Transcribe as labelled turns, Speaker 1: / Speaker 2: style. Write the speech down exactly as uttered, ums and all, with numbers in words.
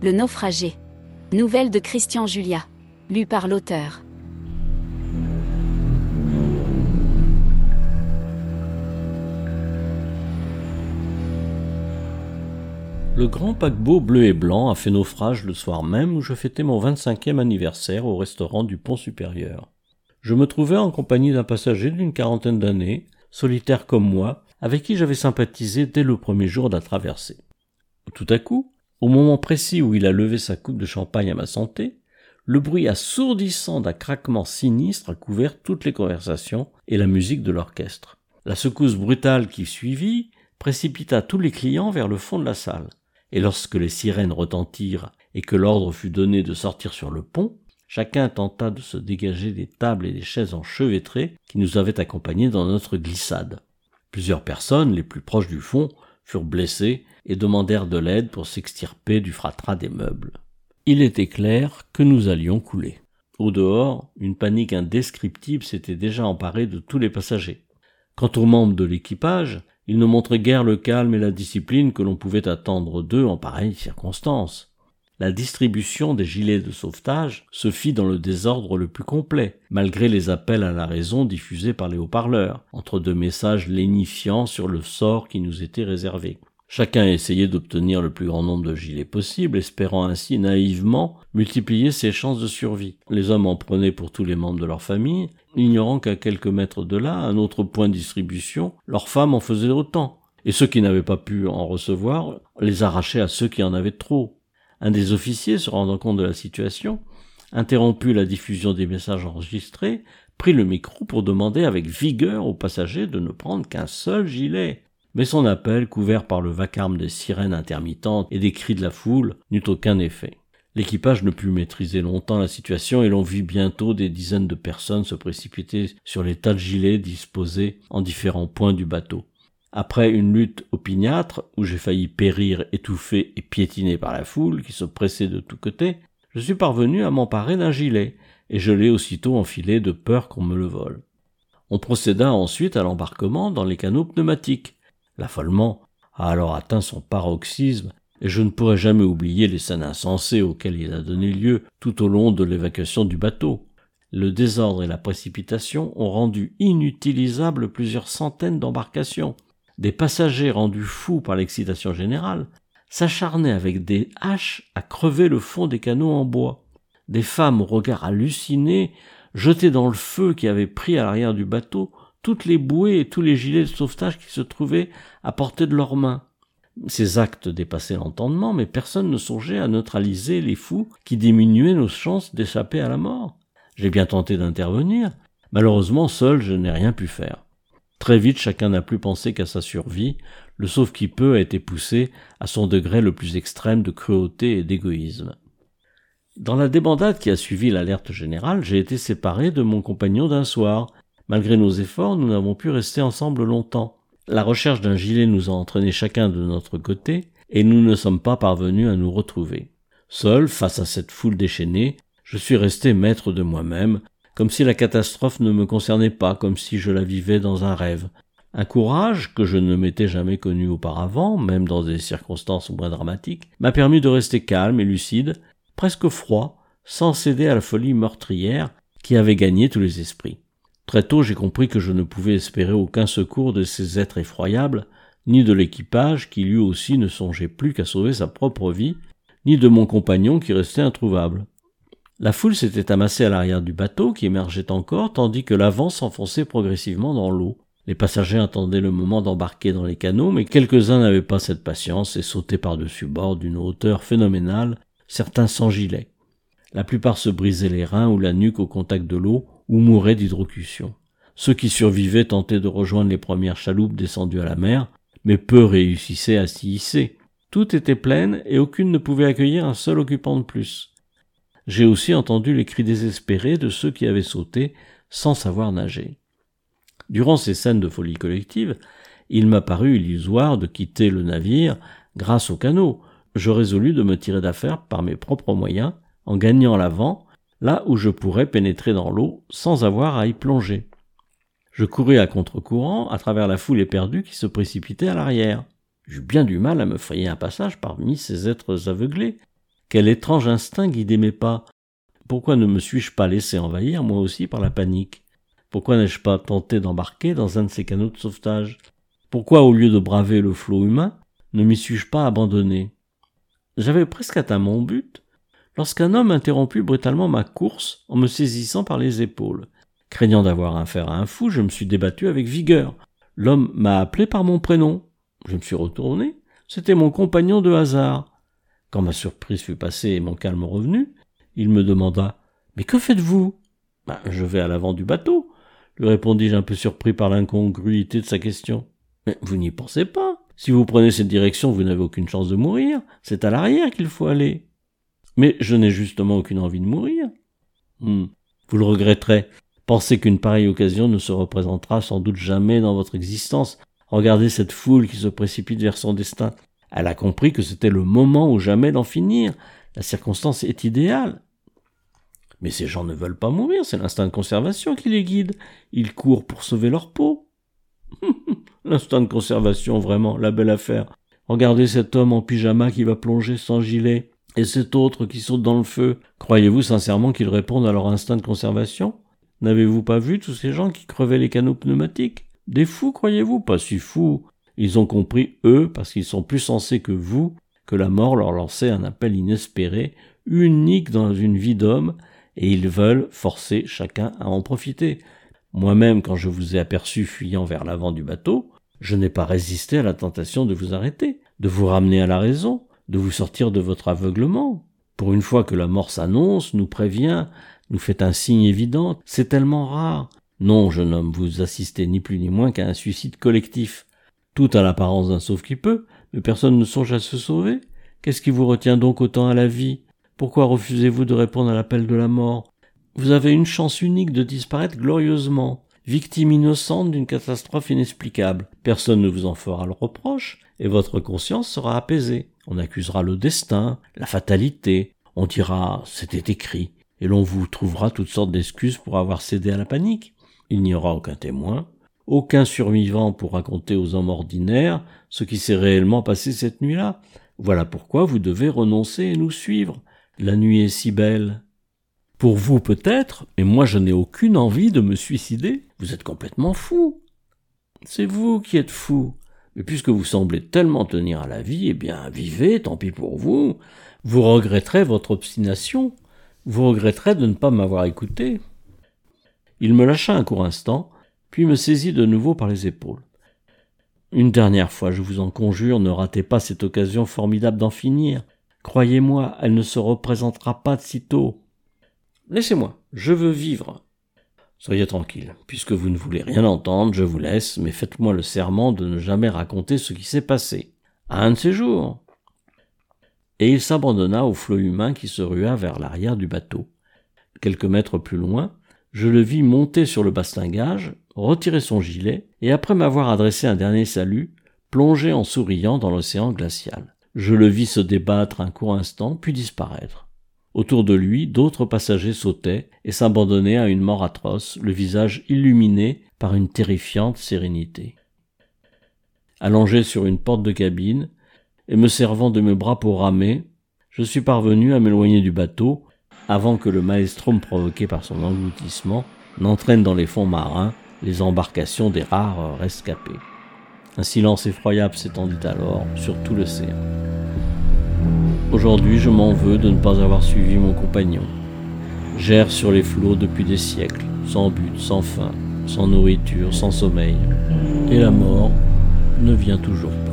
Speaker 1: Le naufragé. Nouvelle de Christian Julia. Lue par l'auteur.
Speaker 2: Le grand paquebot bleu et blanc a fait naufrage le soir même où je fêtais mon vingt-cinquième anniversaire au restaurant du Pont Supérieur. Je me trouvais en compagnie d'un passager d'une quarantaine d'années, solitaire comme moi, avec qui j'avais sympathisé dès le premier jour de la traversée. Tout à coup, au moment précis où il a levé sa coupe de champagne à ma santé, le bruit assourdissant d'un craquement sinistre a couvert toutes les conversations et la musique de l'orchestre. La secousse brutale qui suivit précipita tous les clients vers le fond de la salle. Et lorsque les sirènes retentirent et que l'ordre fut donné de sortir sur le pont, chacun tenta de se dégager des tables et des chaises enchevêtrées qui nous avaient accompagnés dans notre glissade. Plusieurs personnes, les plus proches du fond, furent blessées et demandèrent de l'aide pour s'extirper du fratras des meubles. Il était clair que nous allions couler. Au dehors, une panique indescriptible s'était déjà emparée de tous les passagers. Quant aux membres de l'équipage, ils ne montraient guère le calme et la discipline que l'on pouvait attendre d'eux en pareilles circonstances. La distribution des gilets de sauvetage se fit dans le désordre le plus complet, malgré les appels à la raison diffusés par les haut-parleurs, entre deux messages lénifiants sur le sort qui nous était réservé. Chacun essayait d'obtenir le plus grand nombre de gilets possible, espérant ainsi naïvement multiplier ses chances de survie. Les hommes en prenaient pour tous les membres de leur famille, ignorant qu'à quelques mètres de là, à un autre point de distribution, leurs femmes en faisaient autant. Et ceux qui n'avaient pas pu en recevoir les arrachaient à ceux qui en avaient trop. Un des officiers, se rendant compte de la situation, interrompit la diffusion des messages enregistrés, prit le micro pour demander avec vigueur aux passagers de ne prendre qu'un seul gilet. Mais son appel, couvert par le vacarme des sirènes intermittentes et des cris de la foule, n'eut aucun effet. L'équipage ne put maîtriser longtemps la situation et l'on vit bientôt des dizaines de personnes se précipiter sur les tas de gilets disposés en différents points du bateau. Après une lutte opiniâtre, où j'ai failli périr étouffé et piétiné par la foule qui se pressait de tous côtés, je suis parvenu à m'emparer d'un gilet, et je l'ai aussitôt enfilé de peur qu'on me le vole. On procéda ensuite à l'embarquement dans les canots pneumatiques. L'affolement a alors atteint son paroxysme, et je ne pourrai jamais oublier les scènes insensées auxquelles il a donné lieu tout au long de l'évacuation du bateau. Le désordre et la précipitation ont rendu inutilisables plusieurs centaines d'embarcations. Des passagers rendus fous par l'excitation générale s'acharnaient avec des haches à crever le fond des canots en bois. Des femmes aux regards hallucinés jetaient dans le feu qui avait pris à l'arrière du bateau toutes les bouées et tous les gilets de sauvetage qui se trouvaient à portée de leurs mains. Ces actes dépassaient l'entendement, mais personne ne songeait à neutraliser les fous qui diminuaient nos chances d'échapper à la mort. J'ai bien tenté d'intervenir. Malheureusement, seul, je n'ai rien pu faire. Très vite, chacun n'a plus pensé qu'à sa survie. Le sauve-qui-peut a été poussé à son degré le plus extrême de cruauté et d'égoïsme. Dans la débandade qui a suivi l'alerte générale, j'ai été séparé de mon compagnon d'un soir. Malgré nos efforts, nous n'avons pu rester ensemble longtemps. La recherche d'un gilet nous a entraînés chacun de notre côté, et nous ne sommes pas parvenus à nous retrouver. Seul, face à cette foule déchaînée, je suis resté maître de moi-même, comme si la catastrophe ne me concernait pas, comme si je la vivais dans un rêve. Un courage, que je ne m'étais jamais connu auparavant, même dans des circonstances moins dramatiques, m'a permis de rester calme et lucide, presque froid, sans céder à la folie meurtrière qui avait gagné tous les esprits. Très tôt, j'ai compris que je ne pouvais espérer aucun secours de ces êtres effroyables, ni de l'équipage qui lui aussi ne songeait plus qu'à sauver sa propre vie, ni de mon compagnon qui restait introuvable. La foule s'était amassée à l'arrière du bateau qui émergeait encore, tandis que l'avant s'enfonçait progressivement dans l'eau. Les passagers attendaient le moment d'embarquer dans les canots, mais quelques-uns n'avaient pas cette patience et sautaient par-dessus bord d'une hauteur phénoménale, certains sans gilet. La plupart se brisaient les reins ou la nuque au contact de l'eau, ou mouraient d'hydrocution. Ceux qui survivaient tentaient de rejoindre les premières chaloupes descendues à la mer, mais peu réussissaient à s'y hisser. Toutes étaient pleines et aucune ne pouvait accueillir un seul occupant de plus. J'ai aussi entendu les cris désespérés de ceux qui avaient sauté sans savoir nager. Durant ces scènes de folie collective, il m'a paru illusoire de quitter le navire grâce au canot. Je résolus de me tirer d'affaire par mes propres moyens, en gagnant l'avant, là où je pourrais pénétrer dans l'eau sans avoir à y plonger. Je courus à contre-courant à travers la foule éperdue qui se précipitait à l'arrière. J'eus bien du mal à me frayer un passage parmi ces êtres aveuglés, Quel étrange instinct guidait mes pas? Pourquoi ne me suis-je pas laissé envahir, moi aussi, par la panique? Pourquoi n'ai-je pas tenté d'embarquer dans un de ces canots de sauvetage? Pourquoi, au lieu de braver le flot humain, ne m'y suis-je pas abandonné? J'avais presque atteint mon but, lorsqu'un homme interrompit brutalement ma course en me saisissant par les épaules. Craignant d'avoir affaire à un fou, je me suis débattu avec vigueur. L'homme m'a appelé par mon prénom. Je me suis retourné. C'était mon compagnon de hasard. Quand ma surprise fut passée et mon calme revenu, il me demanda « Mais que faites-vous » ben, « Je vais à l'avant du bateau », lui répondis-je un peu surpris par l'incongruité de sa question. « Mais vous n'y pensez pas. Si vous prenez cette direction, vous n'avez aucune chance de mourir. C'est à l'arrière qu'il faut aller. »« Mais je n'ai justement aucune envie de mourir. Hmm. » Vous le regretterez. Pensez qu'une pareille occasion ne se représentera sans doute jamais dans votre existence. Regardez cette foule qui se précipite vers son destin. Elle a compris que c'était le moment ou jamais d'en finir. La circonstance est idéale. Mais ces gens ne veulent pas mourir, c'est l'instinct de conservation qui les guide. Ils courent pour sauver leur peau. L'instinct de conservation, vraiment, la belle affaire. Regardez cet homme en pyjama qui va plonger sans gilet, et cet autre qui saute dans le feu. Croyez-vous sincèrement qu'ils répondent à leur instinct de conservation? N'avez-vous pas vu tous ces gens qui crevaient les canaux pneumatiques? Des fous, croyez-vous? Pas si fous. Ils ont compris, eux, parce qu'ils sont plus sensés que vous, que la mort leur lançait un appel inespéré, unique dans une vie d'homme, et ils veulent forcer chacun à en profiter. Moi-même, quand je vous ai aperçu fuyant vers l'avant du bateau, je n'ai pas résisté à la tentation de vous arrêter, de vous ramener à la raison, de vous sortir de votre aveuglement. Pour une fois que la mort s'annonce, nous prévient, nous fait un signe évident, c'est tellement rare. Non, jeune homme, vous assistez ni plus ni moins qu'à un suicide collectif. Tout à l'apparence d'un sauve-qui-peut, mais personne ne songe à se sauver. Qu'est-ce qui vous retient donc autant à la vie? Pourquoi refusez-vous de répondre à l'appel de la mort? Vous avez une chance unique de disparaître glorieusement, victime innocente d'une catastrophe inexplicable. Personne ne vous en fera le reproche, et votre conscience sera apaisée. On accusera le destin, la fatalité, on dira « c'était écrit », et l'on vous trouvera toutes sortes d'excuses pour avoir cédé à la panique. Il n'y aura aucun témoin, aucun survivant pour raconter aux hommes ordinaires ce qui s'est réellement passé cette nuit-là. Voilà pourquoi vous devez renoncer et nous suivre. La nuit est si belle. Pour vous peut-être, mais moi je n'ai aucune envie de me suicider. Vous êtes complètement fou. C'est vous qui êtes fou. Mais puisque vous semblez tellement tenir à la vie, eh bien vivez, tant pis pour vous. Vous regretterez votre obstination. Vous regretterez de ne pas m'avoir écouté. Il me lâcha un court instant, puis me saisit de nouveau par les épaules. Une dernière fois, je vous en conjure, ne ratez pas cette occasion formidable d'en finir. Croyez-moi, elle ne se représentera pas de sitôt. Laissez-moi, je veux vivre. Soyez tranquille, puisque vous ne voulez rien entendre, je vous laisse, mais faites-moi le serment de ne jamais raconter ce qui s'est passé. À un de ces jours. Et il s'abandonna au flot humain qui se rua vers l'arrière du bateau. Quelques mètres plus loin, je le vis monter sur le bastingage, retirer son gilet, et après m'avoir adressé un dernier salut, plonger en souriant dans l'océan glacial. Je le vis se débattre un court instant, puis disparaître. Autour de lui, d'autres passagers sautaient et s'abandonnaient à une mort atroce, le visage illuminé par une terrifiante sérénité. Allongé sur une porte de cabine, et me servant de mes bras pour ramer, je suis parvenu à m'éloigner du bateau, avant que le maelstrom provoqué par son engloutissement n'entraîne dans les fonds marins les embarcations des rares rescapés. Un silence effroyable s'étendit alors sur tout l'océan. Aujourd'hui, je m'en veux de ne pas avoir suivi mon compagnon. J'erre sur les flots depuis des siècles, sans but, sans fin, sans nourriture, sans sommeil. Et la mort ne vient toujours pas.